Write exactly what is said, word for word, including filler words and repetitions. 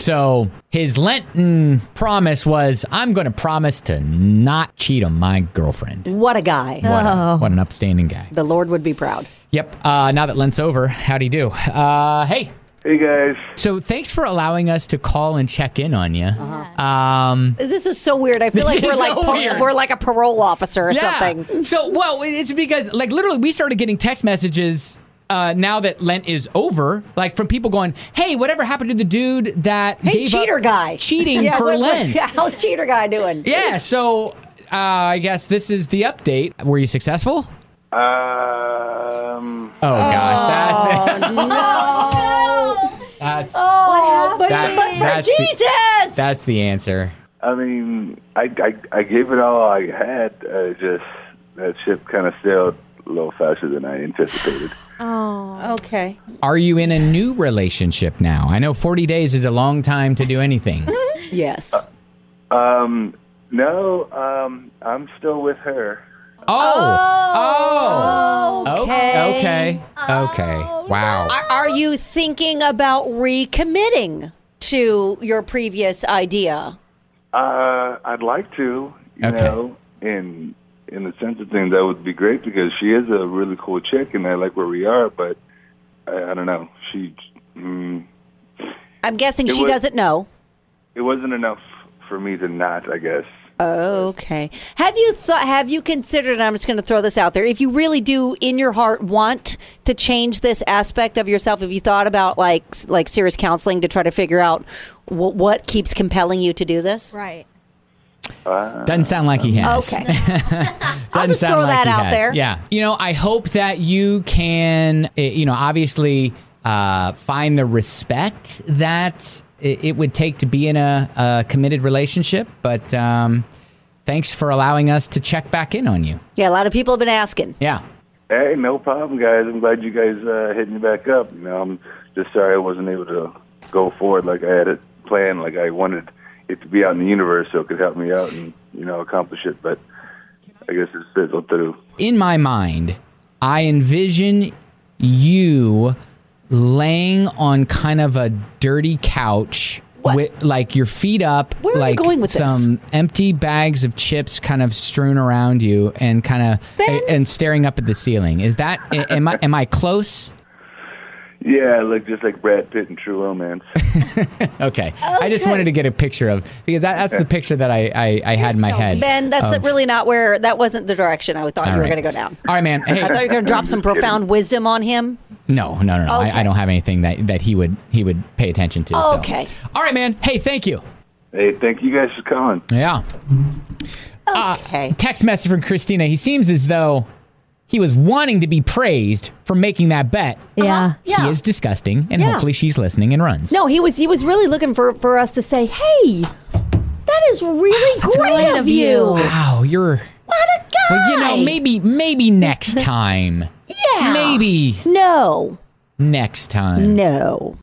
So his Lenten promise was, I'm going to promise to not cheat on my girlfriend. What a guy. What, a, what an upstanding guy. The Lord would be proud. Yep. Uh, now that Lent's over, how'd he do? Uh, hey. Hey, guys. So thanks for allowing us to call and check in on you. Uh-huh. Um, this is so weird. I feel like we're like so par- weird. we're like a parole officer or yeah. something. So, well, it's because, like, literally we started getting text messages uh, now that Lent is over, like from people going, hey, whatever happened to the dude that hey, gave cheater up guy. cheating yeah, for what, Lent? What, how's cheater guy doing? Yeah, so uh, I guess this is the update. Were you successful? Um. Oh, gosh. That's Oh, no. That's, Oh, but, that, but for that's Jesus! The, that's the answer. I mean, I, I, I gave it all I had. Uh, just that ship kind of sailed a little faster than I anticipated. Oh, okay. Are you in a new relationship now? I know forty days is a long time to do anything. Yes. Uh, um. No. Um. I'm still with her. Oh. Oh. Okay. Okay. Okay. Wow. Are, are you thinking about recommitting to your previous idea? Uh. I'd like to. You Okay. know, in in the sense of things, that would be great because she is a really cool chick, and I like where we are. But I, I don't know. She. Mm, I'm guessing It she was- doesn't know. it wasn't enough for me to not. I guess. Okay. Have you thought? Have you considered? And I'm just going to throw this out there. If you really do, in your heart, want to change this aspect of yourself, have you thought about like like serious counseling to try to figure out w- what keeps compelling you to do this? Right. Uh, Doesn't sound like he has. Okay. Doesn't I'll just sound throw like that he out has. there. Yeah. You know, I hope that you can, eh, you know, obviously uh, find the respect that it, it would take to be in a, a committed relationship. But um, thanks for allowing us to check back in on you. Yeah, a lot of people have been asking. Yeah. Hey, no problem, guys. I'm glad you guys uh, hit me back up. You know, I'm just sorry I wasn't able to go forward like I had it planned. Like I wanted it to be out in the universe so it could help me out and, you know, accomplish it. But I guess it's fizzled through. In my mind, I envision you laying on kind of a dirty couch What? with like your feet up, Where are you like going with this? some empty bags of chips kind of strewn around you and kind of Ben? and staring up at the ceiling. Is that am I am I close? Yeah, I look just like Brad Pitt in True Romance. Okay. I just wanted to get a picture of because that, that's the picture that I, I, I had in my head. Ben, that's of- really not where. That wasn't the direction I thought All you were right. going to go down. All right, man. Hey, I thought you were going to drop some profound wisdom on him. no, no, no, no. Okay. I, I don't have anything that, that he would he would pay attention to. so. Okay. All right, man. Hey, thank you. Hey, thank you guys for calling. Yeah. Okay. Uh, text message from Christina. He seems as though he was wanting to be praised for making that bet. Yeah. Yeah. He is disgusting, and Yeah. hopefully she's listening and runs. No, he was he was really looking for, for us to say, hey, that is really great kind of of you. you. Wow, you're. What a guy. Well, you know, maybe maybe next time. Yeah. Maybe No. next time. No.